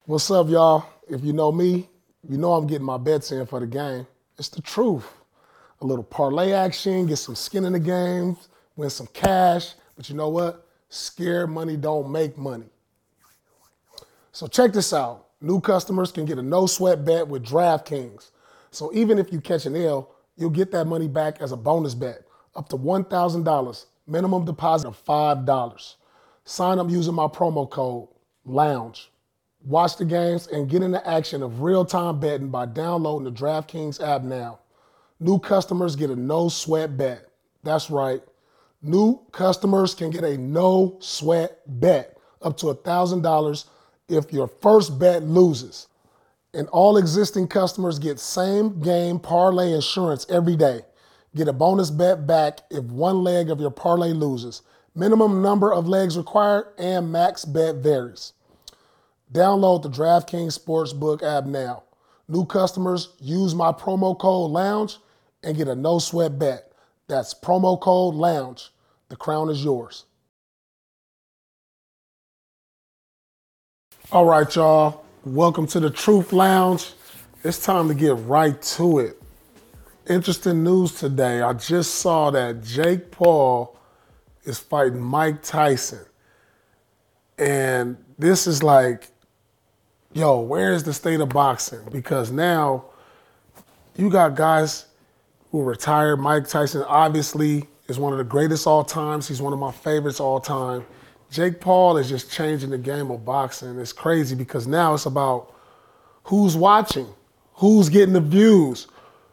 What's up, y'all? If you know me, you know I'm getting my bets in for the game. It's the truth. A little parlay action, get some skin in the game, win some cash. But you know what? Scared money don't make money. So check this out. New customers can get a no sweat bet with DraftKings. So even if you catch an L, you'll get that money back as a bonus bet, up to $1,000, minimum deposit of $5. Sign up using my promo code LOUNGE. Watch the games and get in the action of real-time betting by downloading the DraftKings app now. New customers get a no sweat bet. That's right. New customers can get a no sweat bet up to $1,000 if your first bet loses. And all existing customers get same game parlay insurance every day. Get a bonus bet back if one leg of your parlay loses. Minimum number of legs required and max bet varies. Download the DraftKings Sportsbook app now. New customers use my promo code LOUNGE and get a no sweat bet. That's promo code LOUNGE. The crown is yours. All right, y'all. Welcome to the Truth Lounge. It's time to get right to it. Interesting news today. I just saw that Jake Paul is fighting Mike Tyson. And this is like, yo, where is the state of boxing? Because now you got guys who are retired. Mike Tyson obviously is one of the greatest all times. He's one of my favorites all time. Jake Paul is just changing the game of boxing. It's crazy because now it's about who's watching, who's getting the views,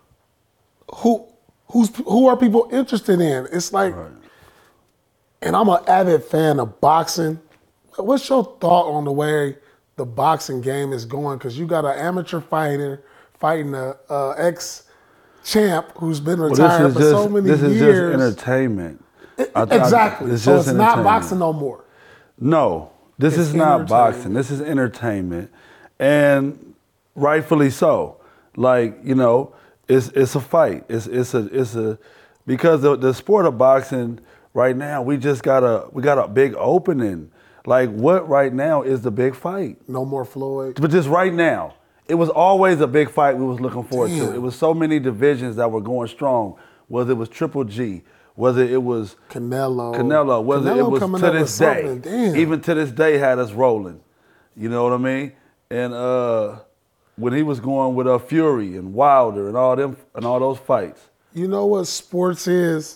who are people interested in. It's like, right. And I'm an avid fan of boxing. What's your thought on the way the boxing game is going? Because you got an amateur fighter fighting a ex-champ who's been retired for so many years. This is just entertainment. Exactly. So it's not boxing no more. No, this is not boxing. This is entertainment, and rightfully so. Like, you know, it's a fight. It's a because the sport of boxing right now, we got a big opening. Like, what right now is the big fight? No more Floyd. But just right now, it was always a big fight we was looking forward to. It was so many divisions that were going strong, whether it was Triple G, whether it was Canelo, whether it was to this day, even to this day had us rolling. You know what I mean? And when he was going with Fury and Wilder and all those fights. You know what sports is?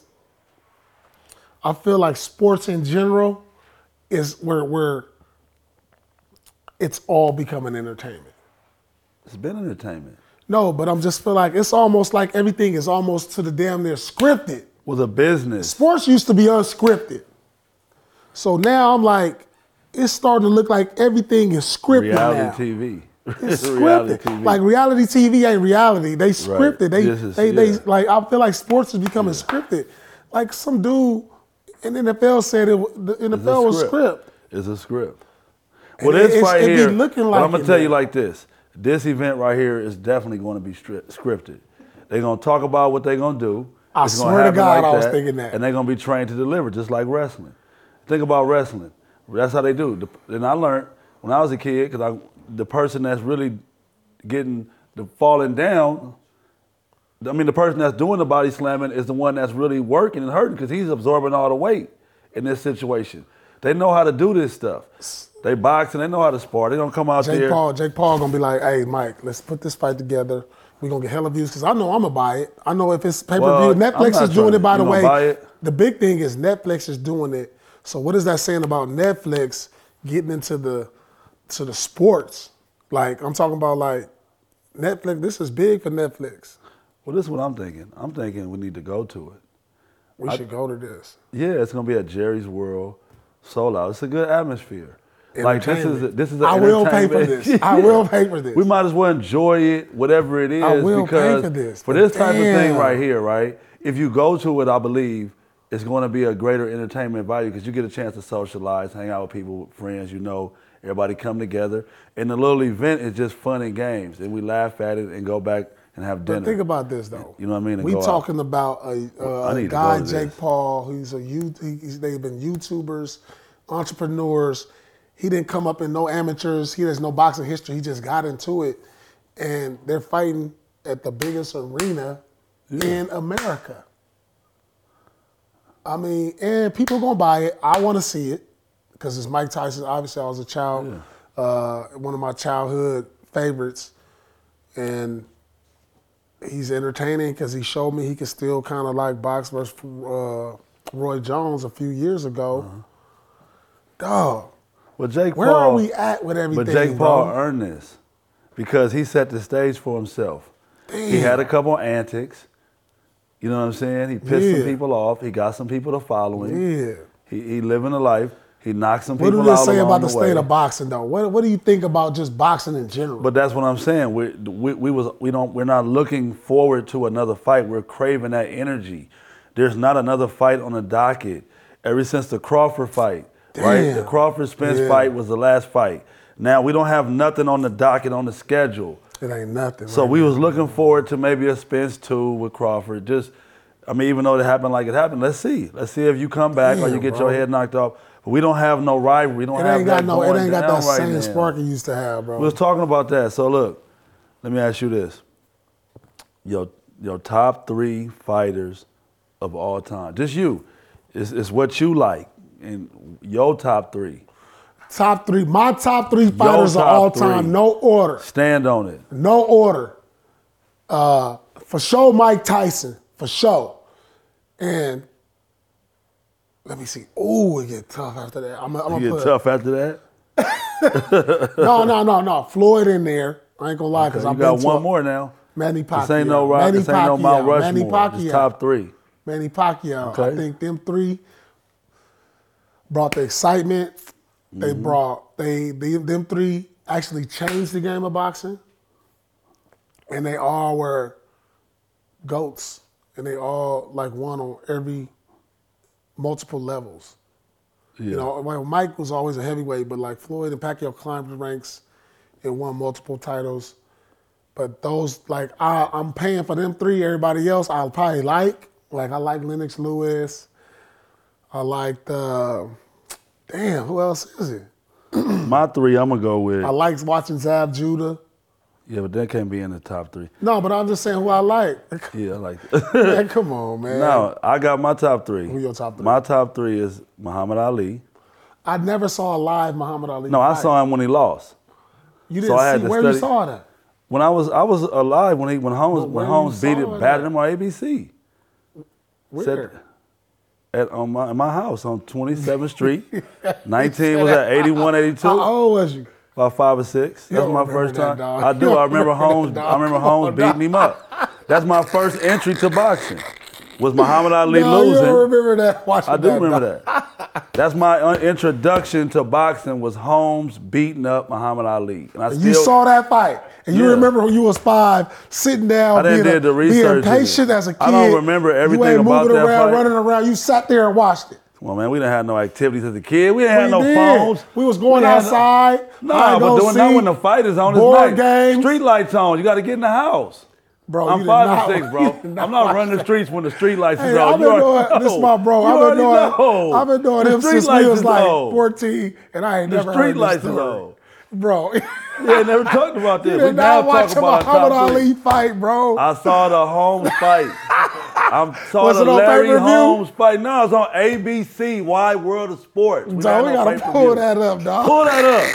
I feel like sports in general is where it's all becoming entertainment. It's been entertainment. No, but I'm just feel like it's almost like everything is almost to the damn near scripted. Was a business. Sports used to be unscripted. So now I'm like, it's starting to look like everything is scripted reality now. TV. It's scripted. Reality TV. Like reality TV ain't reality. They scripted. Right. They like I feel like sports is becoming scripted. Like some dude in the NFL said the NFL was script. It's a script. Well, this right here, looking like but I'm going to tell you like this. This event right here is definitely going to be scripted. They're going to talk about what they're going to do. I swear to God, I was thinking that. And they're going to be trained to deliver, just like wrestling. Think about wrestling. That's how they do. And I learned when I was a kid, because the person that's really falling down, I mean, the person that's doing the body slamming is the one that's really working and hurting because he's absorbing all the weight in this situation. They know how to do this stuff. They box and they know how to spar. They don't come out there. Jake Paul gonna be like, hey, Mike, let's put this fight together. We're gonna get hella views because I know I'm gonna buy it. I know if it's pay-per-view. Netflix is doing it, by the way. The big thing is Netflix is doing it. So what is that saying about Netflix getting into the sports? Like, I'm talking about like Netflix, this is big for Netflix. Well, this is what I'm thinking. I'm thinking we need to go to it. We should go to this. Yeah, it's gonna be at Jerry's World, sold out. It's a good atmosphere. Like this is. I will pay for this. Yeah. I will pay for this. We might as well enjoy it, whatever it is. I will pay for this. For this type of thing right here, right? If you go to it, I believe it's going to be a greater entertainment value because you get a chance to socialize, hang out with people, friends, you know, everybody come together. And the little event is just fun and games, and we laugh at it and go back and have dinner. But think about this though. You know what I mean? We talking about a guy, Jake Paul, who's they've been YouTubers, entrepreneurs. he didn't come up in no amateurs. He has no boxing history. He just got into it, and they're fighting at the biggest arena in America. I mean, and people gonna buy it. I want to see it because it's Mike Tyson. Obviously, I was a child, one of my childhood favorites, and he's entertaining because he showed me he could still kind of like box versus Roy Jones a few years ago. Dog. Well, Jake Where Paul, are we at with everything, but Jake Paul bro? earned this because he set the stage for himself. Damn. He had a couple antics. You know what I'm saying? He pissed some Yeah. people off. He got some people to follow him. Yeah. He living a life. He knocked some What people do out they say along about the the way. state of boxing, though? What do you think about just boxing in general? But that's what I'm saying. We're not looking forward to another fight. We're craving that energy. There's not another fight on the docket. Ever since the Crawford fight, right? Damn. The Crawford Spence Yeah. fight was the last fight. Now we don't have nothing on the docket on the schedule. It ain't nothing. So right we now. was looking forward to maybe a Spence 2 with Crawford. Even though it happened like it happened, let's see. Let's see if you come back or Damn, you get bro. your head knocked off. But we don't have no rivalry. We don't It have ain't that got no. It going ain't got down that right same now. spark it used to have, bro. We was talking about that. So look, let me ask you this. Your top 3 fighters of all time. Just you. It's what you like. And your top 3. Top 3. My top 3 fighters of top all 3. time. No order. Stand on it. No order. For sure, Mike Tyson. For sure. And let me see. Ooh, it get tough after that. I'm gonna You put get tough after that? No. Floyd in there. I ain't gonna lie, because You I've got been to one more now. Manny Pacquiao. This ain't no rock. Manny This ain't no Mount Pacquiao. Manny Rushmore. It's Pacquiao. top 3. Manny Pacquiao. Okay. I think them 3 brought the excitement. They brought them 3 actually changed the game of boxing, and they all were GOATs, and they all like won on every multiple levels. Yeah. You know, well, Mike was always a heavyweight, but like Floyd and Pacquiao climbed the ranks and won multiple titles. But those, like, I'm paying for them 3. Everybody else, I'll probably like. Like, I like Lennox Lewis. I like damn, who else is it? My 3, I'm going to go with. I like watching Zab Judah. Yeah, but that can't be in the top 3. No, but I'm just saying who I like. Yeah, I like that. Man, come on, man. No, I got my top 3. Who your top 3? My top 3 is Muhammad Ali. I never saw a live Muhammad Ali No, fight. I saw him when he lost. You so didn't I had see to where study- you saw that? When I was alive when where Holmes you beat saw it, it batted at? him on ABC. Where? In my house on 27th Street. 19 was at 81, 82. How old was you? About 5 or 6. You That's don't my remember first that, time. dog. I You do. don't I remember remember that, Holmes. dog. I remember Come on, Holmes beating him up. That's my first entry to boxing. Was Muhammad Ali No, you losing? don't remember that? Watching I do that, remember dog. that. That's my introduction to boxing was Holmes beating up Muhammad Ali. And You saw that fight, and you Yeah. remember when you was 5, sitting down, I done did the being research in patient it. as a kid. I don't remember everything you ain't about moving that around, fight. running around. You sat there and watched it. Come on, man. We didn't have no activities as a kid. We didn't have no We did. phones. We was going didn't have outside. No, hide but and doing seek, not when the fight is on. It's board night. games. Street lights on. You got to get in the house. Bro, I'm you 5 did and not, 6, bro. you did I'm not watch running the that. streets when the street lights Hey, is on. I've been doing this, my bro. You I've already been know. doing The him street since we lights was is like on. 14, and I ain't The never street heard lights this is story. on. Bro, Yeah, never talked about this. you We did now not watch talk a about Muhammad top 3. Ali fight, bro. I saw the Holmes fight. I saw Was the it on Larry pay-per-view? Holmes fight. No, it's on ABC, Wide World of Sports. Dog, we gotta pull that up, dog. Pull that up.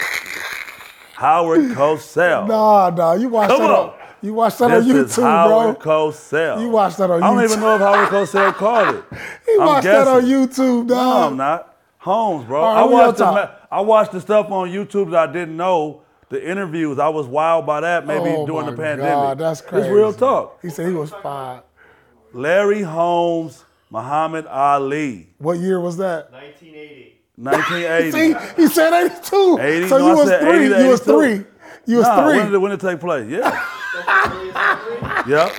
Howard Cosell. Nah, you watched Come that on. on. You watched that on This is YouTube, Howard bro. Cosell. You watched that on I don't YouTube. even know if Howard Cosell called it. He I'm watched that on guessing. YouTube, No, dog. I'm not. Holmes, bro. All right, I who your watched top? I watched the stuff on YouTube that I didn't know. The interviews, I was wild by that. Maybe Oh during my the pandemic. God, that's crazy. It's real talk. He said he was 5. Larry Holmes, Muhammad Ali, What year was that? 1980. 1980. See, he said 82. 80, So no, you I was said 3. 80 to You was 82. 3. You was Nah, 3. when did it take place? Yeah. Yep.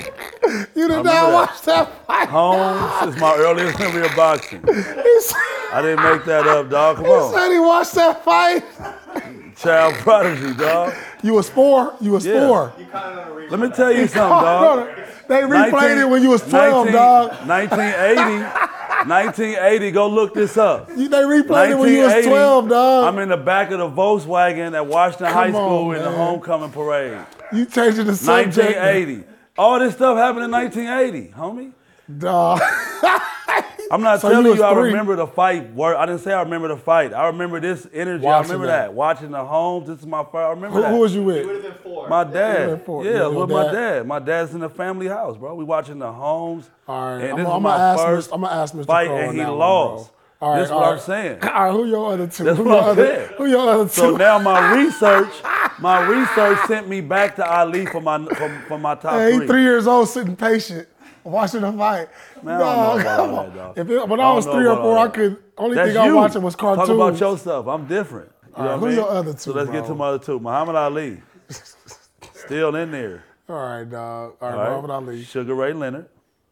You did remember not that. watch that fight. Holmes is my earliest memory of boxing. He said, I didn't make that up, dog. Come he on. said he watched that fight. Child prodigy, dog. You was 4. You was Yeah. 4. You caught it on a replay. Let me tell you something, dog. They replayed it when you was 12, 19 dog. 1980. 1980, go look this up. They replayed it when you was 1980, 12, dog. I'm in the back of the Volkswagen at Washington High Come on, School in the man. homecoming parade. You changing the subject. 1980. All this stuff happened in 1980, homie. Dog. I'm not So you telling was you I 3. remember the fight. I didn't say I remember the fight. I remember this energy. Watching I remember that. that. Watching the homes. This is my first. I remember that. Who was you You would with? have been 4. My You dad. were 4. Yeah, You it was were with my dad? dad. My dad's in the family house, bro. We watching the homes. All right, And I'm this gonna was my ask first I'm gonna ask Mr. fight, Crow and on he that one, lost. bro. All right, That's what I'm saying. All right, who your other 2? That's who what your I'm other, saying. Who your other 2? So now my research sent me back to Ali for my top Hey, 3. he 3 years old, sitting patient, watching the fight. Man, I don't know about come all on. that, dog. When I was I don't 3 know or about 4, all I that. could. Only That's thing I you. watching was cartoons. Talk about your stuff. I'm different. You All know right, what I who mean? your other 2, So let's get bro? to my other 2. Muhammad Ali. Still in there. All right, dog. All right, All right? Muhammad Ali. Sugar Ray Leonard.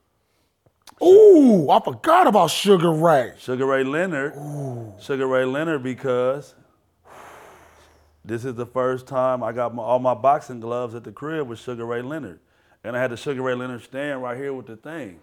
Ooh, I forgot about Sugar Ray. Sugar Ray Leonard. Sugar Ray Leonard because this is the first time I got all my boxing gloves at the crib with Sugar Ray Leonard. And I had the Sugar Ray Leonard stand right here with the thing.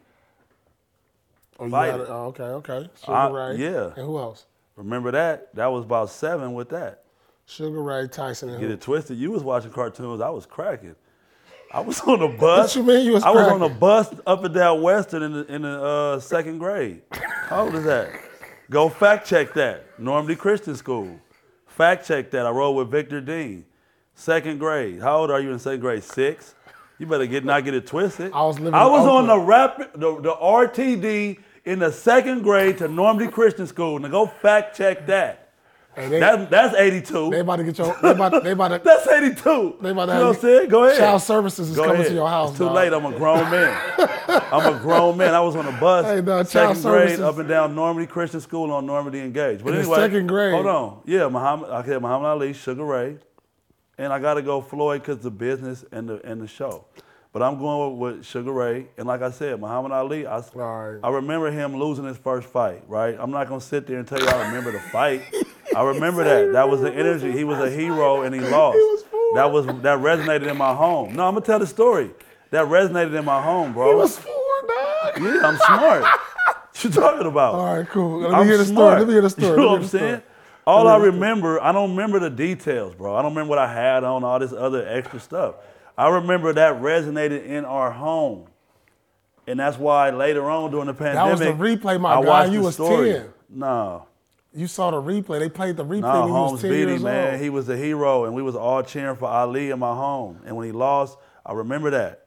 Oh, you Fight had it. it. Oh, okay. Sugar Ray. Yeah. And who else? Remember that? That was about 7 with that. Sugar Ray, Tyson, and Get who? it twisted. You was watching cartoons. I was cracking. I was on a bus. What you mean you was I was on a cracking? bus up and down Western in the 2nd grade. How old is that? Go fact check that. Normandy Christian School. Fact check that. I rode with Victor Dean. 2nd grade. How old are you in 2nd grade? 6? You better not get it twisted. I was living I in was on Oakland. the RTD in the 2nd grade to Normandy Christian School. Now go fact check that. Hey, That's 82. they about to get your. They about to. That's 82. They about to you know what I'm have saying? Go ahead. Child services is Go coming ahead. to your house. It's too dog. late. I'm a grown man. I'm a grown man. I was on a bus, Hey, dog, child 2nd grade, services- up and down Normandy Christian School on Normandy Engaged. But In the anyway, 2nd grade. hold on. Yeah, Muhammad Ali, Sugar Ray, and I got to go Floyd because the business and the show. But I'm going with Sugar Ray, and like I said, Muhammad Ali. right. I remember him losing his first fight. Right? I'm not gonna sit there and tell you I remember the fight. I remember that. That was the energy. He was a hero and he lost. That resonated in my home. No, I'm gonna tell the story. That resonated in my home, bro. He was 4, dog. Yeah, I'm smart. What you talking about? All right, cool. Let I'm me hear the story. smart. Let me hear the story. You know Let what me I'm hear the story. saying? All I remember, I don't remember the details, bro. I don't remember what I had on, all this other extra stuff. I remember that resonated in our home. And that's why later on during the pandemic, was the replay, my I guy. watched You the was story. 10. No. You saw the replay. They played the replay No, when you was Holmes 10 beat years him, man. old. He was a hero, and we was all cheering for Ali in my home. And when he lost, I remember that.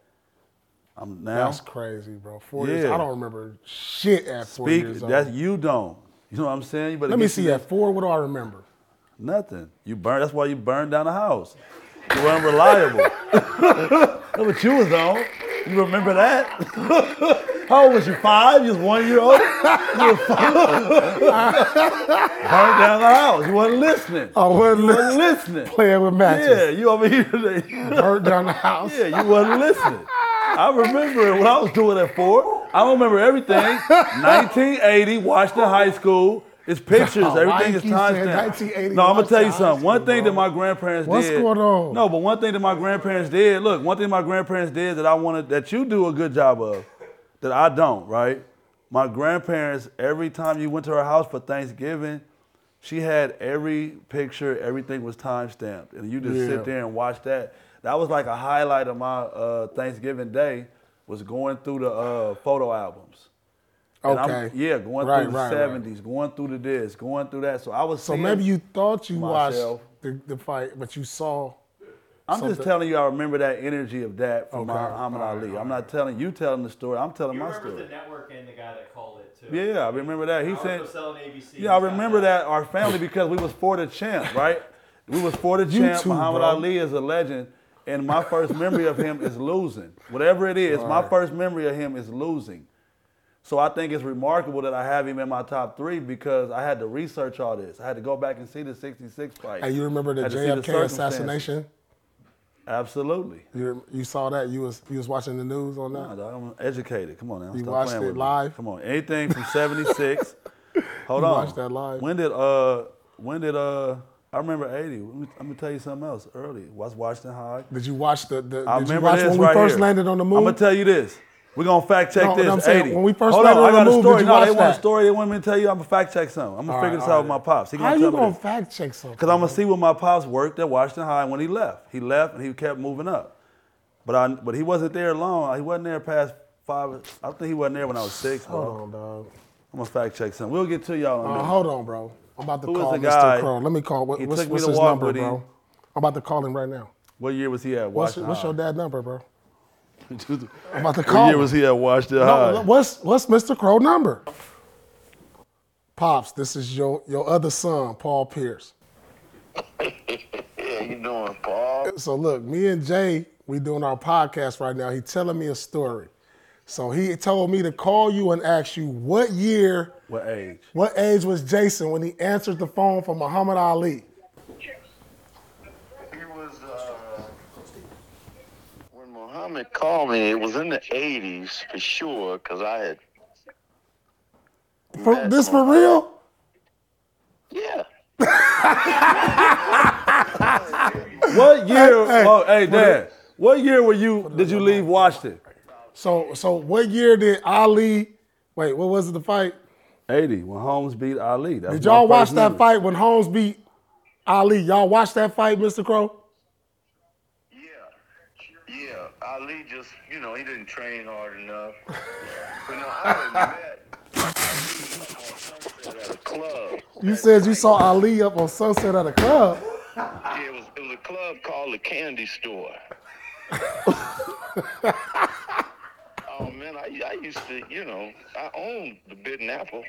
I'm now That's crazy, bro. 4 years. Yeah. I don't remember shit at 4 speak. years old. That's you don't. You know what I'm saying? You better Let me get see. you that- At 4, what do I remember? Nothing. You burned. That's why you burned down the house. You weren't reliable. That's what you was on. You remember that? How old was you? 5? You was 1 year old. You was 5. Burned down the house. You wasn't listening. I wasn't You wasn't listening. playing with matches. Yeah, you over here today. Burnt down the house. Yeah, you wasn't listening. I remember it when I was doing it 4. I remember everything. 1980, Washington High School. It's pictures. Oh, Everything is Nike said timestamped. 1980 No, I'm gonna tell you Washington High something. One School, thing that bro. my grandparents What's did. going on? No, but one thing that my grandparents did. Look, one thing my grandparents did that I wanted that you do a good job of, that I don't. Right? My grandparents. Every time you went to her house for Thanksgiving, she had every picture. Everything was time stamped, and you just Yeah. sit there and watch that. That was like a highlight of my Thanksgiving day. Was going through the photo albums. And Okay. Going Right, through the right, 70s, going through the this, going through that. So I was So seeing, maybe you thought you myself. watched the fight, but you saw. I'm just something. telling you I remember that energy of that from Okay, Muhammad all right, Ali. all I'm not telling you telling the story, I'm telling You my remember story. the network and the guy that called it too. Yeah, I remember that. He I said, was selling ABC. yeah, I remember that our family because we was for the champ, right? We was for the You champ. too, Muhammad bro. Ali is a legend. And my first memory of him is losing. Whatever it is, my first memory of him is losing. So I think it's remarkable that I have him in my top 3 because I had to research all this. I had to go back and see the 66 fight. And you remember the Had to see the JFK circumstances. assassination? Absolutely. You saw that? You was watching the news on that? Nah, dog, I'm educated. Come on now. You Stop watched playing it with me. live? Come on. Anything from 76. Hold You on. watched that live? When did I remember 80. Let me tell you something else early. Was Washington High. Did you watch I did you remember watch this when we right first here. landed on the moon? I'm gonna tell you this. We're going to fact check No, this. I'm saying, 80. when we first Hold made on, it I on got the a move, story. did you No, watch they want a that? story. They want me to tell you. I'm going to fact check something. I'm going to figure this out with my pops. He How gonna you tell me gonna this. fact check something? Because I'm going to see where my pops worked at Washington High when he left. He left and he kept moving up. But he wasn't there long. He wasn't there past 5. I think he wasn't there when I was 6, bro. Hold on, dog. I'm going to fact check something. We'll get to y'all on this. Hold on, bro. I'm about to Who was call the Mr. guy? Crow. Let me call. He What's took me to his walk number, with him. bro? I'm about to call him right now. What year was he at Washington What's your High? dad's number, bro? I'm What about to call year him. was he at Washington No, High? what's Mr. Crow number? Pops, this is your other son, Paul Pierce. How you doing, Paul? So look, me and Jay, we doing our podcast right now. He telling me a story. So he told me to call you and ask you what age was Jason when he answered the phone for Muhammad Ali? He was, when Muhammad called me, it was in the 80s for sure, because I had met This for Muhammad. real? Yeah. What year? Hey, Dad. What year did you leave Washington? So what year did Ali, wait, what was it, the fight? 80, when Holmes beat Ali. That's Did my y'all watch first that memory. fight when Holmes beat Ali? Y'all watch that fight, Mr. Crow? Yeah. Ali just, he didn't train hard enough. But no, I had met Ali at a club. You said you saw Ali up on Sunset at a club. Yeah, it was a club called the Candy Store. Oh man, I used to, I owned the Bitten Apple.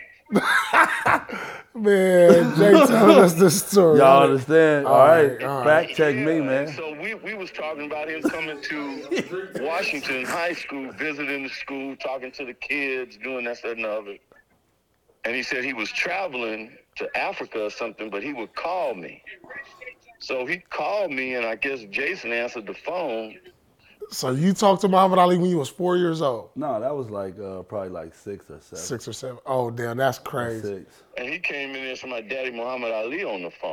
Man, Jay told us this story. Y'all understand? All right. all right. Fact check me, Yeah, man. So we was talking about him coming to Washington High School, visiting the school, talking to the kids, doing this, that, and the other. And he said he was traveling to Africa or something, but he would call me. So he called me, and I guess Jason answered the phone. So you talked to Muhammad Ali when you was 4 years old? No, that was like probably like 6 or 7. 6 or 7. Oh, damn, that's crazy. 6. And he came in there and said, my daddy Muhammad Ali on the phone.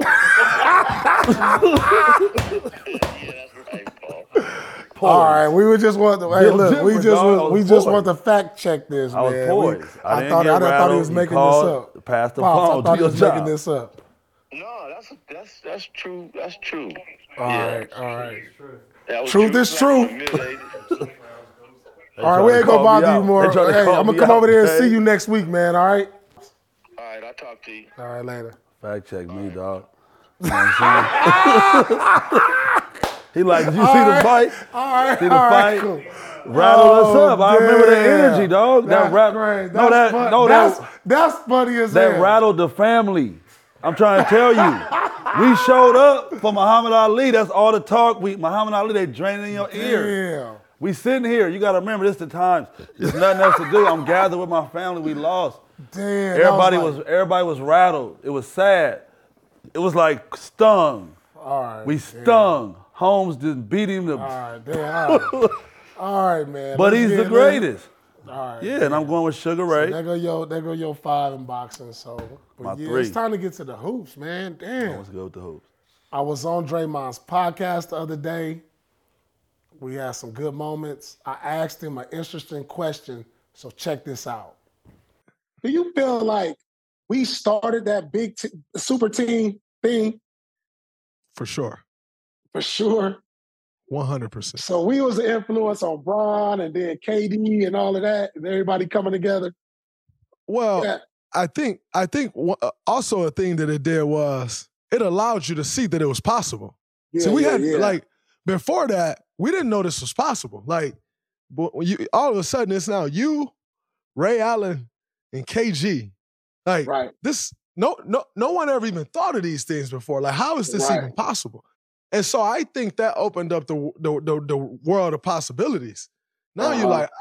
Yeah, that's right, Paul. All right, we would just want to. Hey, Bill look, we Jimmer, just dog. I we was just poised. want to fact check this, I was man. poised. I didn't thought get I thought he rattled. was He making called, this up. passed the Pops, phone. I thought Do he your was making job. this up. No, that's true. That's true. All right. That was Truth is true. Mid-80s. All right, we ain't gonna bother you more. Hey, I'm gonna come over there and see you next week, man. All right. All right, I'll talk to you. All right, later. Fact check me, dog. You know what I'm saying? He like, did you see the fight? All right. See the all right, fight? cool. Rattled us up. I remember the damn. energy, dog. That's That great. No, That's that fun- no, that's funny as that hell. rattled the family. I'm trying to tell you. We showed up for Muhammad Ali. That's all the talk. Muhammad Ali, they draining in your ear. Damn. We sitting here. You got to remember, this the times. There's nothing else to do. I'm gathered with my family. We lost. Damn. Everybody was rattled. It was sad. It was like stung. All right. We stung. Holmes just beat him to. All right. Damn. All right. All right, man. But Let's he's the get- greatest. All right. Yeah, and I'm going with Sugar Ray. There go your 5 in boxing. So, but My yeah, 3. it's time to get to the hoops, man. Damn. Let's go with the hoops. I was on Draymond's podcast the other day. We had some good moments. I asked him an interesting question, so check this out. Do you feel like we started that big super team thing? For sure. For sure. 100%. So we was an influence on Bron and then KD and all of that, and everybody coming together. Well, Yeah. I think also a thing that it did was it allowed you to see that it was possible. Yeah, So we had yeah. like before that, we didn't know this was possible. Like, but when you all of a sudden it's now you, Ray Allen, and KG. Like Right. this, no one ever even thought of these things before. Like, how is this Right. even possible? And so I think that opened up the world of possibilities. Now you're like,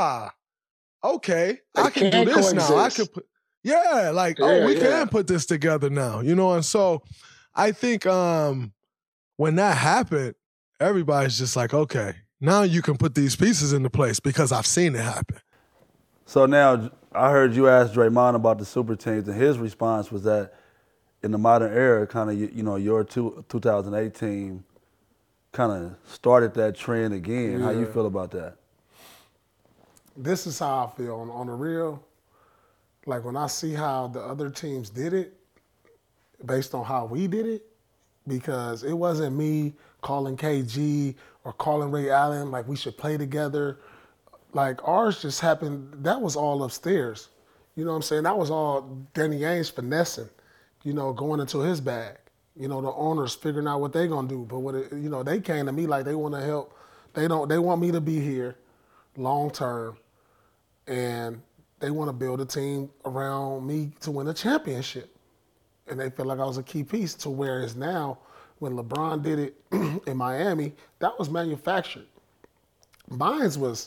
okay, I can do can this now. I coexist. could put, like, Yeah, we yeah. can put this together now, And so I think when that happened, everybody's just like, okay, now you can put these pieces into place because I've seen it happen. So now I heard you ask Draymond about the super teams, and his response was that in the modern era, kind of, your 2018 kind of started that trend again. How you feel about that? this is how I feel on the real. Like when I see how the other teams did it, based on how we did it, because it wasn't me calling KG or calling Ray Allen like we should play together. Like ours just happened, that was all upstairs. You know what I'm saying? That was all Danny Ainge finessing, going into his bag. The owners figuring out what they're gonna do. But they came to me like they want to help. They want me to be here long term, and they want to build a team around me to win a championship. And they feel like I was a key piece to where it's now. When LeBron did it in Miami, that was manufactured. Mine was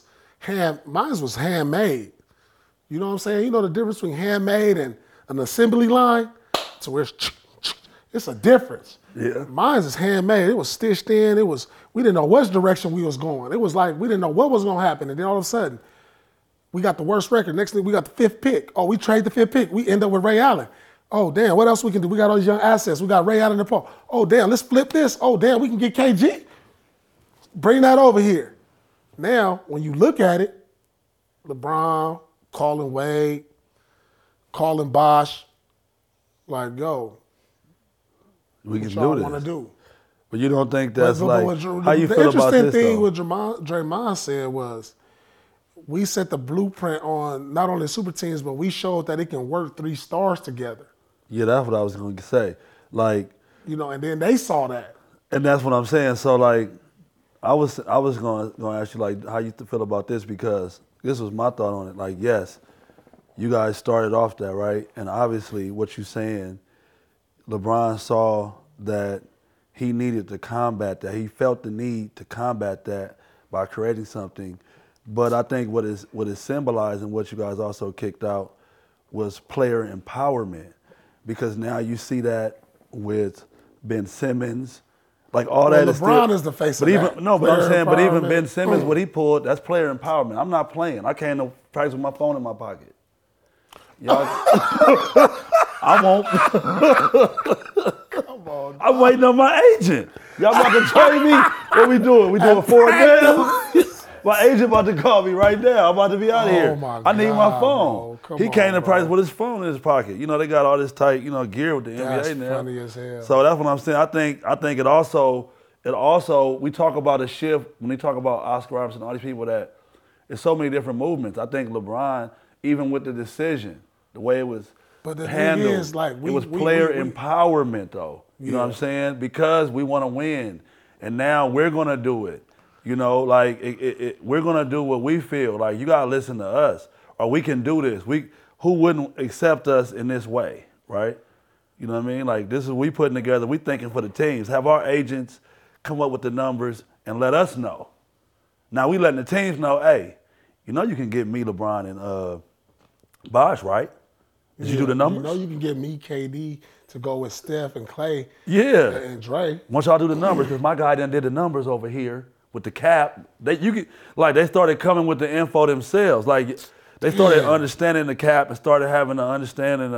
handmade. You know what I'm saying? You know the difference between handmade and an assembly line? To where it's a difference. Yeah. Mine is handmade. It was stitched in. We didn't know which direction we was going. It was like we didn't know what was going to happen. And then all of a sudden, we got the worst record. Next thing, we got the 5th pick. Oh, we trade the 5th pick. We end up with Ray Allen. Oh, damn, what else we can do? We got all these young assets. We got Ray Allen in the park. Oh, damn, let's flip this. Oh, damn, we can get KG. Bring that over here. Now, when you look at it, LeBron, calling Wade, calling Bosh, like, yo, We can what y'all do want to this. do? But you don't think that's But like, how you feel about The interesting this thing though? what Draymond said was, we set the blueprint on not only super teams, but we showed that it can work 3 stars together. Yeah, that's what I was going to say. Like, And then they saw that. and that's what I'm saying. So like, I was going to ask you like how you feel about this, because this was my thought on it. Like, yes, you guys started off that, right? And obviously what you're saying, LeBron saw that he needed to combat that. He felt the need to combat that by creating something. But I think what is symbolized and what you guys also kicked out was player empowerment, because now you see that with Ben Simmons, like all that is LeBron still, is the face but of even that. no, but I'm Player saying, but even empowerment. Ben Simmons, what he pulled, that's player empowerment. I'm not playing. I came to practice with my phone in my pocket. Y'all, I won't. Come on. I'm waiting on my agent. Y'all about to trade me? What we doing? We doing 4 days? My agent about to call me right now. I'm about to be out of here. my I need my God, phone. bro. Come He came on, to practice bro. with his phone in his pocket. They got all this tight, gear with the That's NBA now. funny as hell. So that's what I'm saying. I think it also we talk about a shift when we talk about Oscar Robertson, all these people that it's so many different movements. I think LeBron, even with the decision, the way it was But the thing handled, is, like, it was player empowerment though. You know what I'm Yeah. saying? Because we want to win, and now we're gonna do it. Like we're gonna do what we feel. Like you gotta listen to us, or we can do this. Who wouldn't accept us in this way, right? You know what I mean? Like this is we putting together. We thinking for the teams. Have our agents come up with the numbers and let us know. Now we letting the teams know. Hey, you can get me, LeBron, and Bosh, right? Did you do the numbers? You can get me, KD, to go with Steph and Clay Yeah. and Dre. Once y'all do the numbers, because my guy done did the numbers over here with the cap. They started coming with the info themselves. Like they started understanding the cap and started having an understanding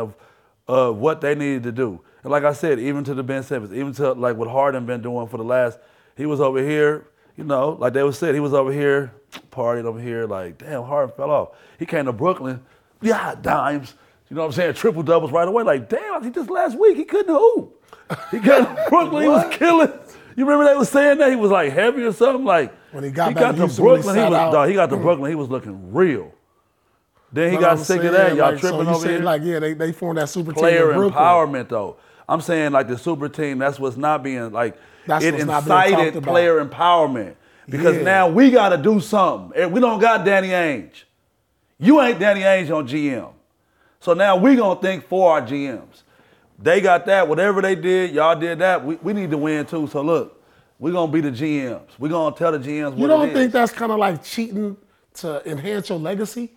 of what they needed to do. And like I said, even to the Ben Simmons, even to like what Harden been doing for the last, he was over here, like they was said, he was over here, partied over here, like, damn, Harden fell off. He came to Brooklyn, dimes. You know what I'm saying? Triple doubles right away. Like, damn, he just last week he couldn't hoop. He got to Brooklyn, he was killing. You remember they was saying that he was like heavy or something? Like When he got back to to Houston, when he Brooklyn, sat out. he got to Brooklyn, he was looking real. Then he But got I'm sick of saying, that. Y'all like, tripping so you over here. saying, like, they formed that super Player team in Brooklyn. empowerment though. I'm saying like the super team, that's what's not being like That's it what's not being incited talked about. player empowerment. Because Yeah. now we gotta do something. And we don't got Danny Ainge. You ain't Danny Ainge on GM. So now we gonna think for our GMs. They got that, whatever they did, y'all did that. We need to win too. So look, we're gonna be the GMs. We're gonna tell the GMs what You it don't is. think that's kind of like cheating to enhance your legacy?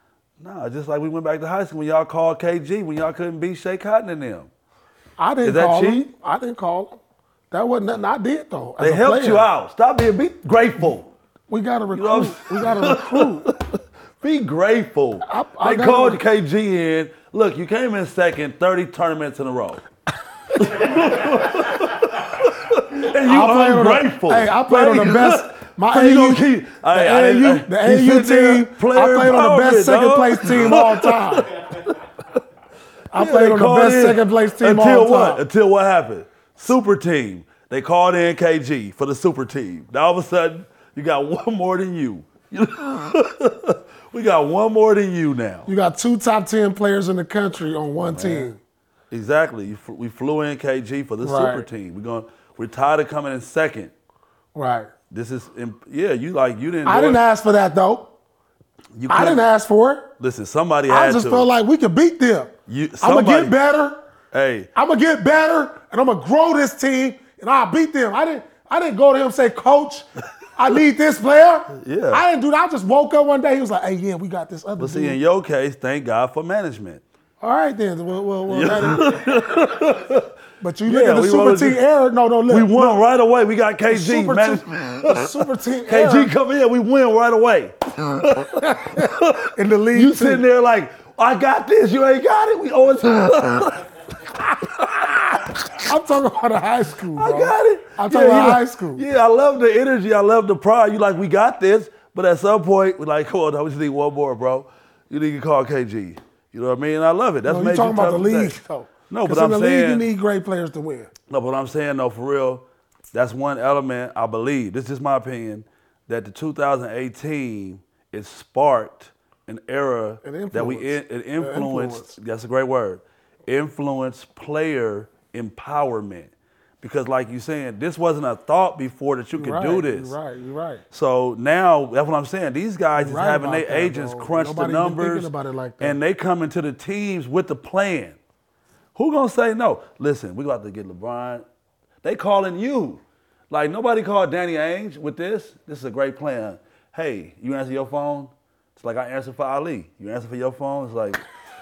Nah, just like we went back to high school when y'all called KG when y'all couldn't beat Shea Cotton and them. I didn't Is that call him. cheat? I didn't call him. That wasn't nothing I did though. as They a helped player. you out. Stop be grateful. We got to recruit. know what I'm We got to recruit. Be grateful. I They gotta- called KG in. Look, you came in second 30 tournaments in a row. And you I played on the- ungrateful. Hey, I played on the best. My So you AAU, gonna keep the AAU team, I played on the best second place team all time. I played on the best second place team all Until what? time. Until what happened? Super team. They called in KG for the super team. Now all of a sudden, you got one more than you. We got one more than you now. You got 2 top 10 players in the country on one team. Exactly. We flew in KG for the super Right. team. We're tired of coming in second. Right. This is you didn't. I didn't ask for that though. You I didn't ask for it. Listen, somebody I had just to. felt like we could beat them. I'm gonna get better. Hey, I'm gonna get better, and I'm gonna grow this team, and I'll beat them. I didn't go to him and say, Coach, I need this player. Yeah. I didn't do that. I just woke up one day. He was like, Hey, yeah, we got this other but see, dude. in your case, thank God for management. All right then. But you look at the we super wanna team do- era. No, look. We won right away. We got KG. Super Man. team, the super team KG era come in, we win right away. in the league. You too. sitting there like, I got this, you ain't got it. We owe it. I'm talking about a high school, bro. I got it. I'm talking about high school. Yeah, I love the energy. I love the pride. You like, we got this. But at some point, we're like, come on, we just need one more, bro. You need to call KG. You know what I mean? And I love it. That's No, made you're talking you about the tough to league, say. though. No, but 'Cause I'm in the league, you saying, need great players to win. no, but I'm saying though, for real, that's one element I believe. This is my opinion that the 2018 it sparked an era An that influence. influenced. That's a great word. Influence player empowerment, because like you saying, this wasn't a thought before that you could do this. You're right. So now that's what I'm saying. These guys is right having about their that, agents bro. crunch Nobody the even thinking numbers, about it like that. and they come into the teams with the plan. Who gonna say no? Listen, we got to get LeBron. They calling you. Like nobody called Danny Ainge with this. This is a great plan. Hey, you answer your phone. It's like I answer for Ali. You answer for your phone. It's like.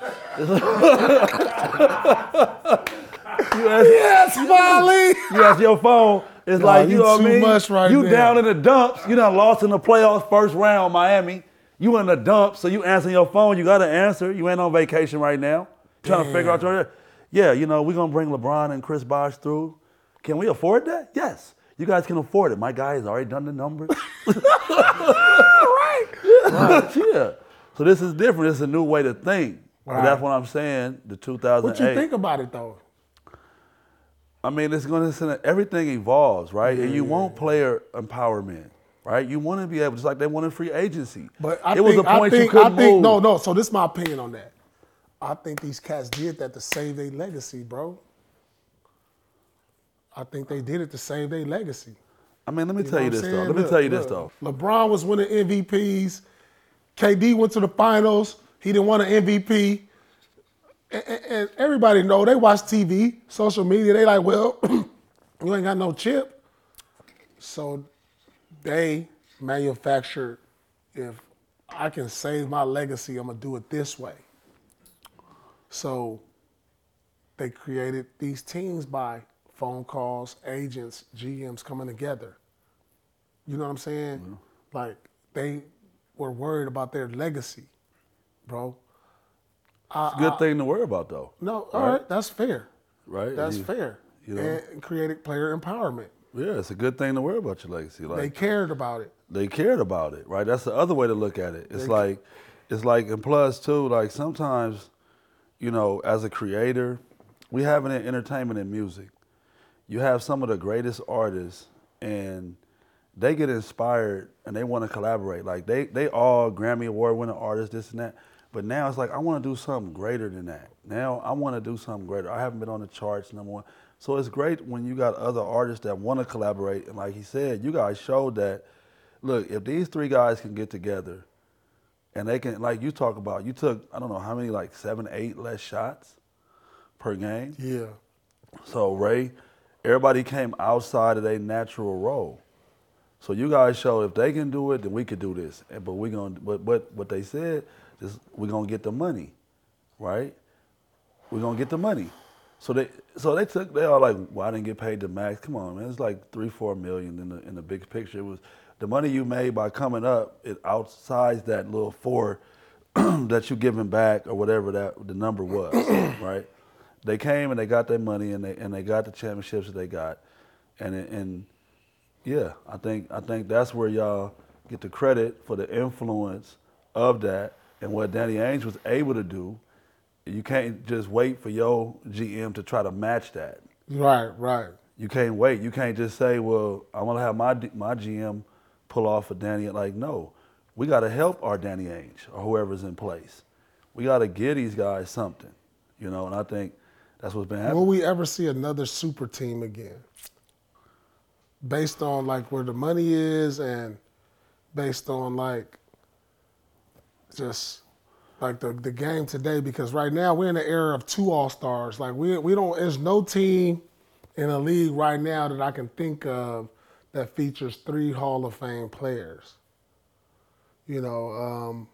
Yes, Smiley. You answer your phone. It's Nah, like, you you know what I too mean? much right you there. down in the dumps. You done lost in the playoffs first round, Miami. You in the dumps, so you answering your phone. You got to answer. You ain't on vacation right now. Trying to figure out your. Yeah, we're going to bring LeBron and Chris Bosh through. Can we afford that? Yes. You guys can afford it. My guy has already done the numbers. Right. Yeah. So this is different. It's a new way to think. Right. That's what I'm saying. The 2008. What you think about it though? I mean, everything evolves, right? And you want player empowerment, right? You want to be able, just like they wanted free agency. But I it was think, a point I you think, couldn't I think, move. no. So this is my opinion on that. I think these cats did that to save their legacy, bro. I think they did it to save their legacy. I mean, let me tell know you what this I'm though. saying? Let me Look, tell you this look. though. LeBron was winning MVPs. KD went to the finals. He didn't want an MVP. And everybody know, they watch TV, social media. They like, well, you ain't got no chip. So they manufactured, if I can save my legacy, I'm going to do it this way. So they created these teams by phone calls, agents, GMs coming together. You know what I'm saying? Mm-hmm. Like, they were worried about their legacy, bro. It's a good thing to worry about though. No, all right, that's fair. Right? That's You- fair. you know? And created player empowerment. Yeah, it's a good thing to worry about your legacy. They Like cared about it. they cared about it, right? That's the other way to look at it. It's like, and plus too, like sometimes, as a creator, we have an entertainment and music. You have some of the greatest artists, and they get inspired and they want to collaborate. Like they all Grammy Award winning artists, this and that. But now it's like, I want to do something greater than that. Now I want to do something greater. I haven't been on the charts, number one. So it's great when you got other artists that want to collaborate. And like he said, you guys showed that, look, if these three guys can get together and they can, like you talk about, you took, I don't know how many, like 7, 8 less shots per game. Yeah. So Ray, everybody came outside of their natural role. So you guys showed if they can do it, then we could do this. But what they said is we're gonna get the money, right? We're gonna get the money. So they all like, well, I didn't get paid the max. Come on, man, it's like 3-4 million in the big picture. It was the money you made by coming up. It outsized that little 4 that you giving back or whatever that the number was, right? They came and they got their money and they got the championships that they got, and Yeah, I think that's where y'all get the credit for the influence of that and what Danny Ainge was able to do. You can't just wait for your GM to try to match that. Right, right. You can't wait. You can't just say, "Well, I want to have my GM pull off for Danny." Like, no, we got to help our Danny Ainge or whoever's in place. We got to give these guys something, you know. And I think that's what's been happening. Will we ever see another super team again? Based on like where the money is and based on like just like the game today, because right now we're in the era of 2 All-Stars. Like we don't there's no team in the league right now that I can think of that features 3 Hall of Fame players. You know,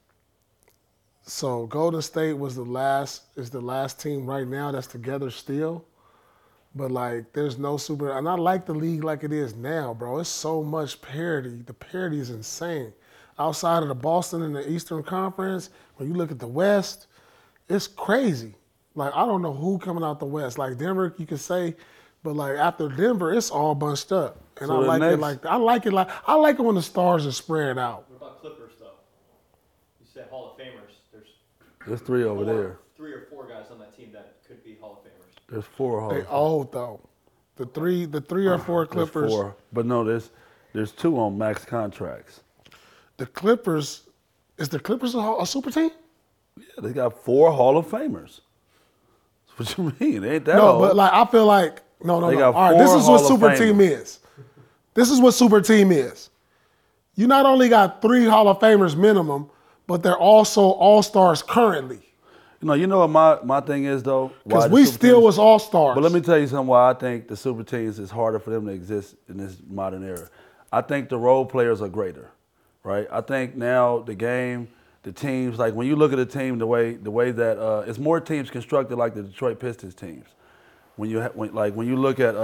so Golden State is the last team right now that's together still. But like there's no super, and I like the league like it is now, bro. It's so much parity. The parity is insane. Outside of the Boston and the Eastern Conference, when you look at the West, it's crazy. Like I don't know who coming out the West. Like Denver, you could say, but like after Denver, it's all bunched up. And So I the like next- it. I like it when the stars are spread out. What about Clippers, though? You said Hall of Famers. There's 3 over there. 3 or 4 guys on that team that could be Hall of Famers. There's 4 Hall They of Fame. old though. The three or four There's Clippers. 4, but no, there's 2 on max contracts. The Clippers, is the Clippers a super team? Yeah, they got 4 Hall of Famers. What you mean? Ain't that No, old? but like I feel like no. They All got right, 4 this is Hall what of super team Famers. is. This is what super team is. You not only got 3 Hall of Famers minimum, but they're also All-Stars currently. You know what my thing is though? Why Because the we super still teams- was All-Stars. But let me tell you something why I think the super teams is harder for them to exist in this modern era. I think the role players are greater, right? I think now the game, the teams, like when you look at a team, the way that it's more teams constructed like the Detroit Pistons teams. When you look at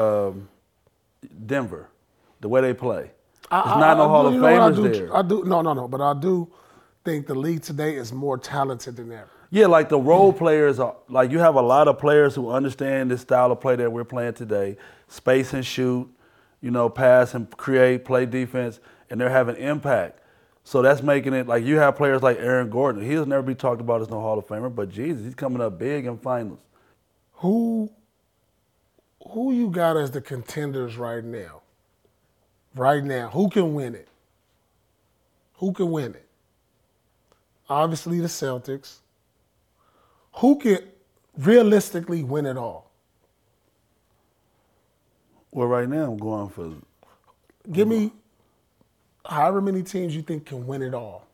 Denver, the way they play, there's not no Hall of Famers there. I do no, but I do think the league today is more talented than ever. Yeah, like the role players are like you have a lot of players who understand this style of play that we're playing today, space and shoot, pass and create, play defense, and they're having impact. So that's making it like you have players like Aaron Gordon. He'll never be talked about as no Hall of Famer, but Jesus, he's coming up big in finals. Who you got as the contenders right now? Right now, who can win it? Who can win it? Obviously the Celtics. Who can realistically win it all? Well, right now I'm going for Give me however many teams you think can win it all.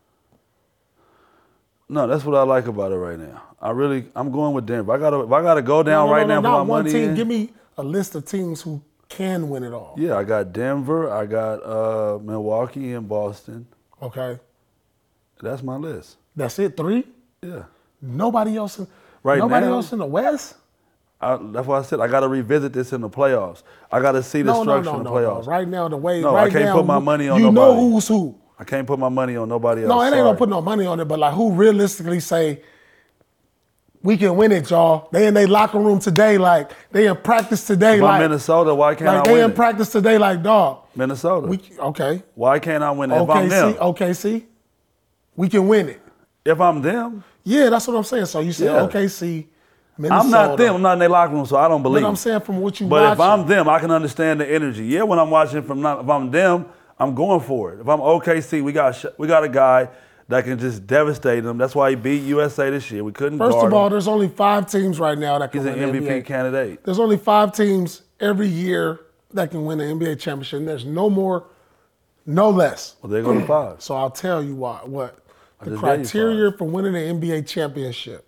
no. That's what I like about it right now. I'm going with Denver. If I gotta go down right now not for my one money. team. in, Give me a list of teams who can win it all. Yeah, I got Denver. I got Milwaukee and Boston. Okay, That's my list. that's it. 3. Yeah. Nobody else. Right nobody now- else in the West. That's why I said I got to revisit this in the playoffs. I got to see the structure in the playoffs. Right now, the way. No, I right can't now, put my money on You know nobody. who's who. I can't put my money on nobody else. No, it ain't Sorry. gonna put no money on it, but like who realistically say we can win it, y'all? They in their locker room today, like they in practice today, If like I'm Minnesota, why can't like I they win in it? practice today, like dog. Minnesota. Okay, Why can't I win it? If I'm them. OKC, we can win it. If I'm them, Yeah, that's what I'm saying. So you said Yeah. OKC, Minnesota. I'm not them. I'm not in their locker room, so I don't believe. But I'm saying from what you But watching. if I'm them, I can understand the energy. Yeah, when I'm watching if I'm them, I'm going for it. If I'm OKC, we got a guy that can just devastate them. That's why he beat USA this year. We couldn't First guard of all, him. there's only 5 teams right now that can He's an win the MVP NBA. candidate. There's only 5 teams every year that can win the NBA championship. And there's no more, no less. Well, there go to 5. So I'll tell you what the just gave you criteria for winning the NBA championship.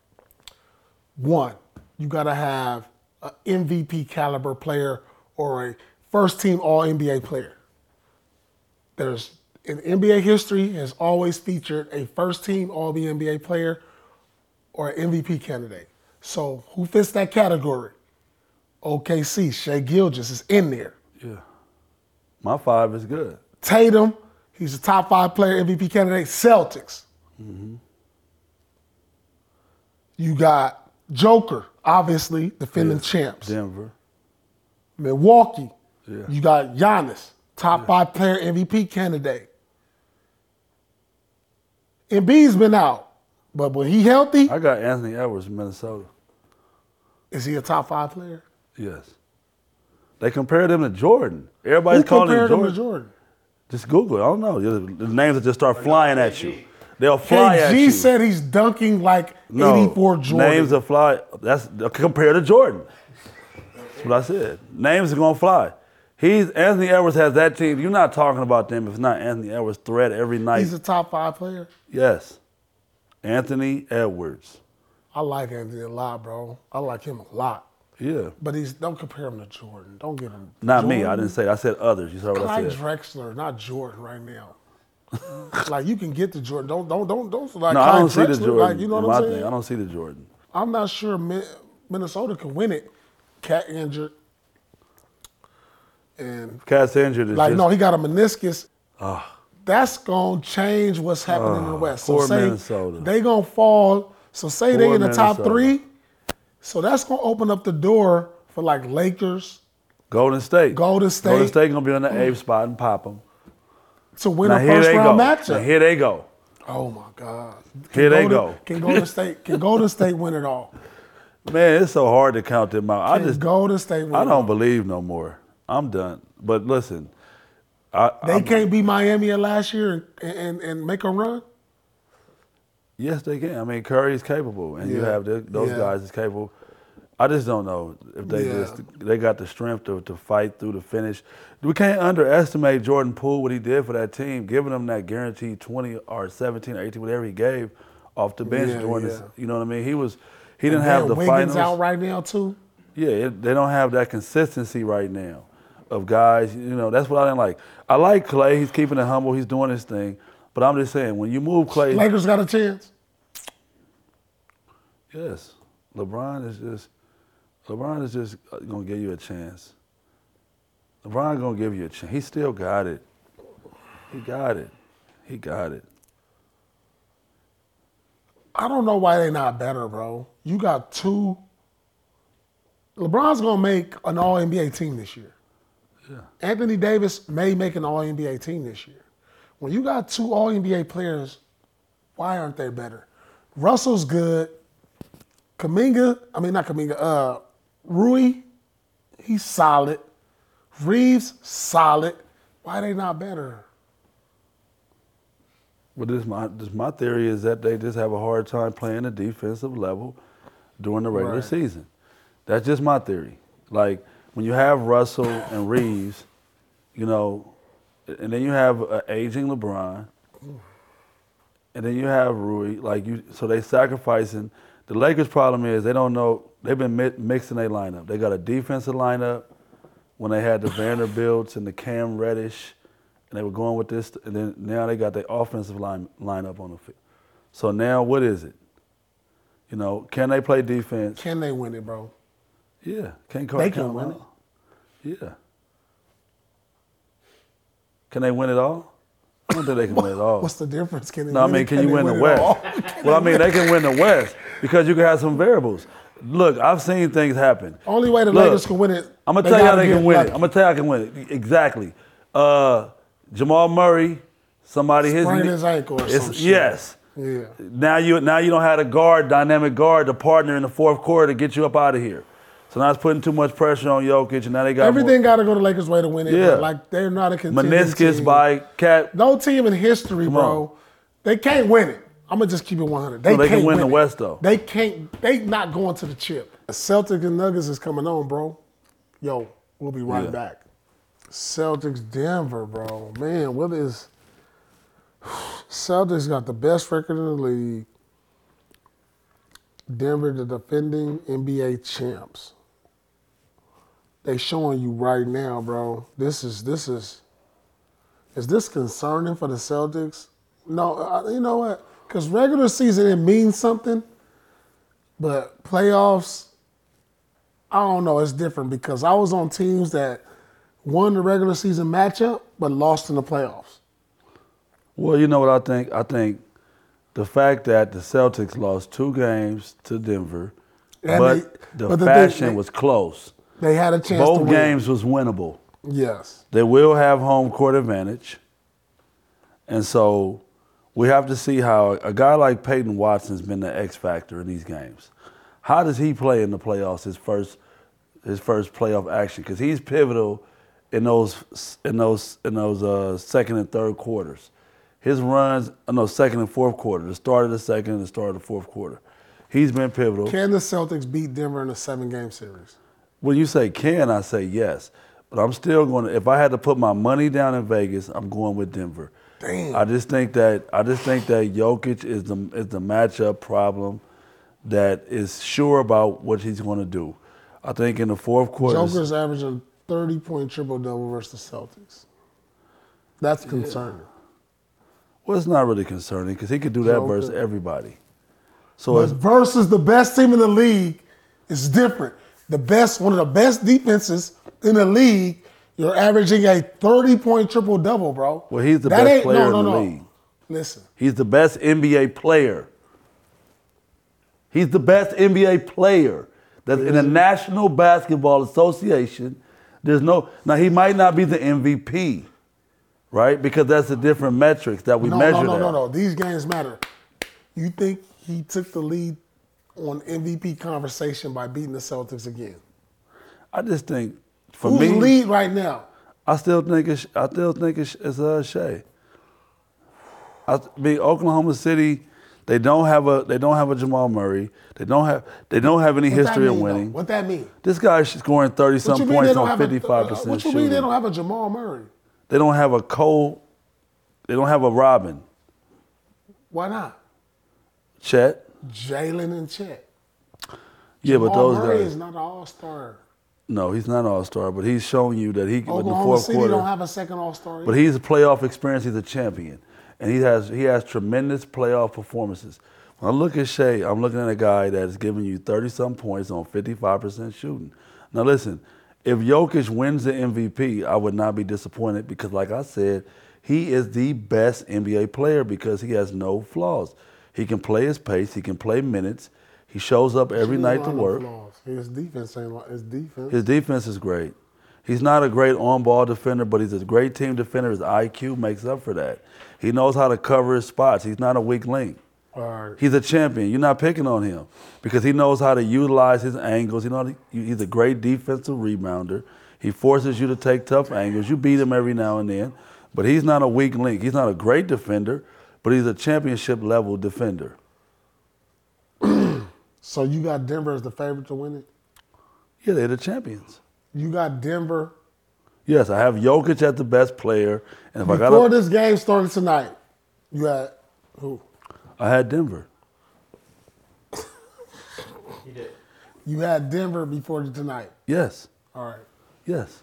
1, you got to have an MVP caliber player or a first team All NBA player. There's in NBA history has always featured a first team All NBA player or an MVP candidate. So who fits that category? OKC, Shai Gilgeous is in there. Yeah. My 5 is good. Tatum, he's a top 5 player MVP candidate. Celtics. You got Joker, obviously defending champs. Denver. Milwaukee, Yeah. You got Giannis, top 5 player MVP candidate. Embiid's been out, but when he healthy, I got Anthony Edwards in Minnesota. is he a top 5 player? Yes. They compared him to Jordan. Everybody's Who calling him compared him Jordan. to Jordan? Just Google it. I don't know. The names will just start flying at you. They'll fly at KG you. said he's dunking like No, 84 Jordan. names will fly. That's compared to Jordan. That's what I said. Names are gonna fly. Anthony Edwards has that team. You're not talking about them if it's not Anthony Edwards threat every night. He's a top 5 player. Yes. Anthony Edwards. I like Anthony a lot, bro. I like him a lot. Yeah. But don't compare him to Jordan. Don't get him. Not Jordan, me. I didn't say that. I said others. You saw what I Clyde said. Drexler, not Jordan right now. Like you can get to Jordan. Don't like No, I Clyde don't see the Drexler. Jordan. Like, you know in what my I'm thing. saying? I don't see the Jordan. I'm not sure Minnesota can win it. Cat injured. And Cat's injured. Is like just, no, he got a meniscus. That's gonna change what's happening in the West. So poor say Minnesota. they gonna fall. So say they Poor in the top Minnesota. 3. So that's gonna open up the door for like Lakers Golden State. Golden State. Golden State gonna be on the 8th spot and pop them. to win Now a here first they go. round Now matchup. here they go. Oh my God! Here they go. Can Golden State win it all? Man, it's so hard to count them out. Can Golden State win I it don't all? believe no more. I'm done. But listen, They can't beat Miami last year and make a run. yes, they can. I mean, Curry's capable, and you Yeah. have those Yeah. guys is capable. I just don't know if they got the strength to fight through the finish. We can't underestimate Jordan Poole, what he did for that team, giving them that guaranteed 20 or 17 or 18, whatever he gave off the bench Yeah, during yeah. this. You know what I mean? He didn't have the Wiggins finals. out right now too. Yeah, they don't have that consistency right now of guys. You know, that's what I didn't like. I like Clay. He's keeping it humble. He's doing his thing. But I'm just saying, when you move Clay, Lakers got a chance. yes, LeBron is just gonna give you a chance. LeBron gonna give you a chance. He still got it. He got it. He got it. I don't know why they not better, bro. You got 2. LeBron's gonna make an All NBA team this year. Yeah. Anthony Davis may make an All NBA team this year. When you got 2 All NBA players, why aren't they better? Russell's good. Rui, he's solid. Reeves, solid. Why they not better? But my theory is that they just have a hard time playing the defensive level during the regular Right. season. That's just my theory. Like when you have Russell and Reeves, you know, and then you have an aging LeBron, and then you have Rui. So they sacrificing. The Lakers' problem is they don't know. They've been mixing their lineup. They got a defensive lineup when they had the Vanderbilts and the Cam Reddish, and they were going with this. And then now they got their offensive lineup on the field. So now what is it? You know, can they play defense? Can they win it, bro? Yeah, They can win it. Yeah. Can they win it all? I don't think they can win it all. What's the difference? Can they No, I win mean, it? can you they win the it West? all? Well, I mean, they can win the West because you can have some variables. Look, I've seen things happen. Only way the Look, Lakers can win it. I'm gonna they tell you how gotta they get can win it. lucky. I'm gonna tell you how they can win it. Exactly. Jamal Murray, somebody Sprain knee- his ankle or it's- some shit. Yes. Yeah. Now you don't have a dynamic guard, the partner in the fourth quarter to get you up out of here. So now it's putting too much pressure on Jokic, and now they got Everything got to go the Lakers' way to win it. Yeah. But like they're not a contending meniscus team. by Cat. No team in history, Come bro. on. They can't win it. I'm gonna just keep it 100. So they can't can win the it. West, though. They can't. They not going to the chip. Celtics and Nuggets is coming on, bro. Yo, we'll be right Yeah. back. Celtics, Denver, bro. Man, what is? Celtics got the best record in the league. Denver, the defending NBA champs. They showing you right now, bro. This is. Is this concerning for the Celtics? No, you know what? Because regular season, it means something. But playoffs, I don't know. It's different because I was on teams that won the regular season matchup but lost in the playoffs. Well, you know what I think? I think the fact that the Celtics lost 2 games to Denver, And but but the fashion thing- was close. They had a chance to Both win. games was winnable. Yes. They will have home court advantage. And so we have to see how a guy like Peyton Watson's been the X factor in these games. How does he play in the playoffs, his first playoff action? Because he's pivotal in those second and third quarters. His runs, second and fourth quarter, the start of the second and the start of the fourth quarter. He's been pivotal. Can the Celtics beat Denver in a 7-game series? When you say can, I say yes. But I'm still going to, if I had to put my money down in Vegas, I'm going with Denver. Damn. I just think that Jokic is the matchup problem that is sure about what he's going to do. I think in the fourth quarter, Joker's averaging 30-point triple-double versus the Celtics. That's concerning. well, it's not really concerning because he could do that Joker. versus everybody. So But it's, versus the best team in the league is different. One of the best defenses in the league, you're averaging a 30-point triple-double, bro. well, he's the That best ain't- player no, in the no. league. Listen, He's the best NBA player. He's the best NBA player. That's in the National Basketball Association. Now he might not be the MVP, right? Because that's the different metrics that we measure that. No. These games matter. You think he took the lead on MVP conversation by beating the Celtics again? I just think, for Who's me, lead right now? I still think it's Shea. I mean, Oklahoma City, they don't have a Jamal Murray. They don't have any What that history of mean, winning. though? What that mean? This guy's scoring 30-some What you mean points they don't on have a- 55% What you shooting. mean they don't have a Jamal Murray? They don't have a Cole. They don't have a Robin. Why not? Chet. Jalen and Chet. Yeah, but Jamal those Murray guys. is not an all-star. No, he's not an all-star, but he's shown you that he in the Oklahoma fourth City quarter. don't have a second all-star. But he's a playoff experience. He's a champion, and he has tremendous playoff performances. When I look at Shea, I'm looking at a guy that is giving you 30-some points on 55% shooting. Now listen, if Jokic wins the MVP, I would not be disappointed because, like I said, he is the best NBA player because he has no flaws. He can play his pace. He can play minutes. He shows up every night to work. His defense ain't like his defense. His defense is great. He's not a great on-ball defender, but he's a great team defender. His IQ makes up for that. He knows how to cover his spots. He's not a weak link. All right. He's a champion. You're not picking on him because he knows how to utilize his angles. He's a great defensive rebounder. He forces you to take tough angles. You beat him every now and then, but he's not a weak link. He's not a great defender, but he's a championship-level defender. So you got Denver as the favorite to win it? Yeah, they're the champions. You got Denver. Yes, I have Jokic as the best player, and if Before this game started tonight, you had who? I had Denver. He did. You had Denver before tonight. Yes. All right. Yes.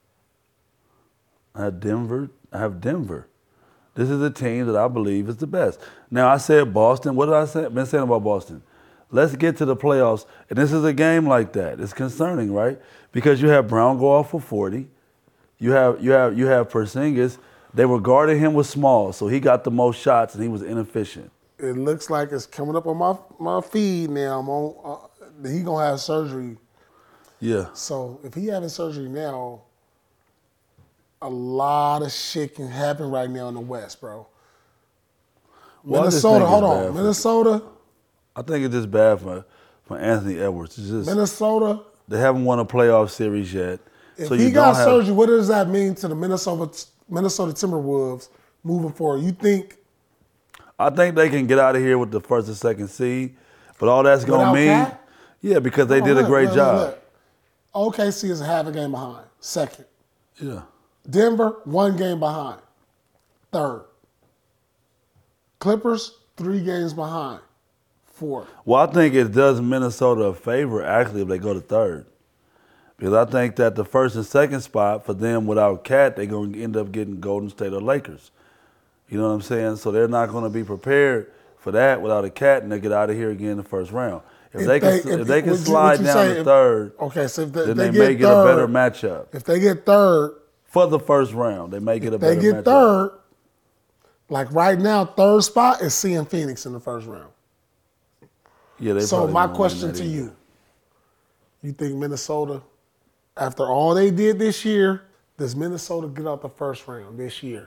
I have Denver. This is a team that I believe is the best. Now, I said Boston. What did I say? Been saying about Boston? Let's get to the playoffs. And this is a game like that. It's concerning, right? Because you have Brown go off for 40. You have Porzingis. They were guarding him with small, so he got the most shots and he was inefficient. It looks like it's coming up on my feed now. I'm on. He gonna have surgery. Yeah. So if he having surgery now, a lot of shit can happen right now in the West, bro. Well, I just Minnesota, think hold it's on. bad for- Minnesota, I think it's just bad for Anthony Edwards. It's just Minnesota. they haven't won a playoff series yet. If so he you got don't have, surgery, what does that mean to the Minnesota Timberwolves moving forward? You think I think they can get out of here with the first and second seed, but all that's going to Without mean, Cat? yeah, because they did a Look, great look, job. look. OKC is half a game behind. Second. Yeah. Denver, 1 game behind. Third. Clippers, 3 games behind. Fourth. Well, I think it does Minnesota a favor actually if they go to third, because I think that the first and second spot for them without Cat, they're going to end up getting Golden State or Lakers. You know what I'm saying? So they're not going to be prepared for that without a Cat, and they get out of here again in the first round. If they can slide down to third, okay, so if then they they get may get third, a better matchup if they get third, for the first round. They may get a they better get matchup. third. Like right now, third spot is seeing Phoenix in the first round. Yeah, they So probably my won't win question that to either. you think Minnesota, after all they did this year, Does Minnesota get out the first round this year?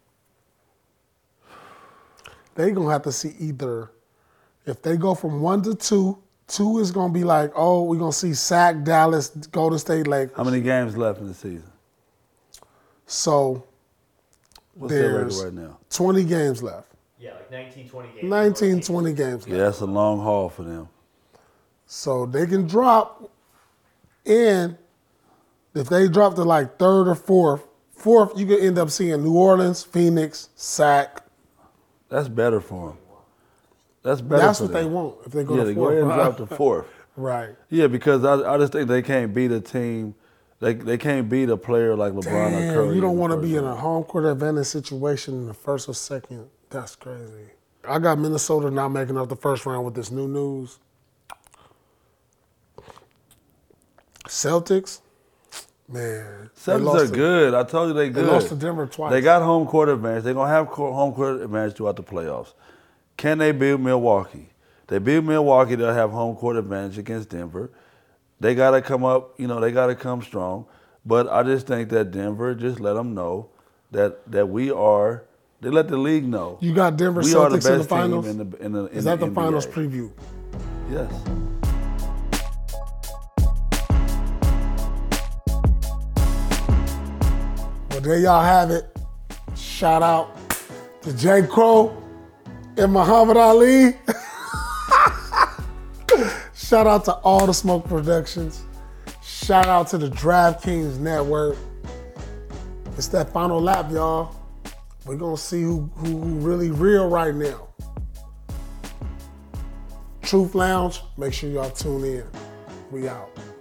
They're going to have to see either, if they go from 1 to 2, 2 is going to be like, oh, we're going to see Sac, Dallas, Golden State Lakers. How many games left in the season? So What's their record there's right now? 20 games left. Yeah, like 19, 20 games. 19, 20 games left. Yeah, that's a long haul for them. So they can drop in, if they drop to like third or fourth, you could end up seeing New Orleans, Phoenix, Sac. That's better for them. That's better That's for what them. they want if they go Yeah, to they go fourth. ahead and drop to fourth. Right. Yeah, because I just think they can't beat a team. They can't beat a player like LeBron or Curry. Damn, you don't in the want to first be in a round. home court advantage situation in the first or second. That's crazy. I got Minnesota not making up the first round with this new news. Celtics, man. they Celtics lost are to- good. I told you they good. They lost to Denver twice. They got home court advantage. They're going to have home court advantage throughout the playoffs. Can they beat Milwaukee? They beat Milwaukee, they'll have home court advantage against Denver. They got to come up, they got to come strong. But I just think that Denver just let them know that we are, they let the league know. You got Denver We are the Celtics in the best team finals? in Is that the NBA. finals preview? Yes. Well, there y'all have it. Shout out to J. Crow and Muhammad Ali. Shout out to All the Smoke Productions. Shout out to the DraftKings Network. It's that final lap, y'all. We're gonna see who really real right now. Truth Lounge, make sure y'all tune in. We out.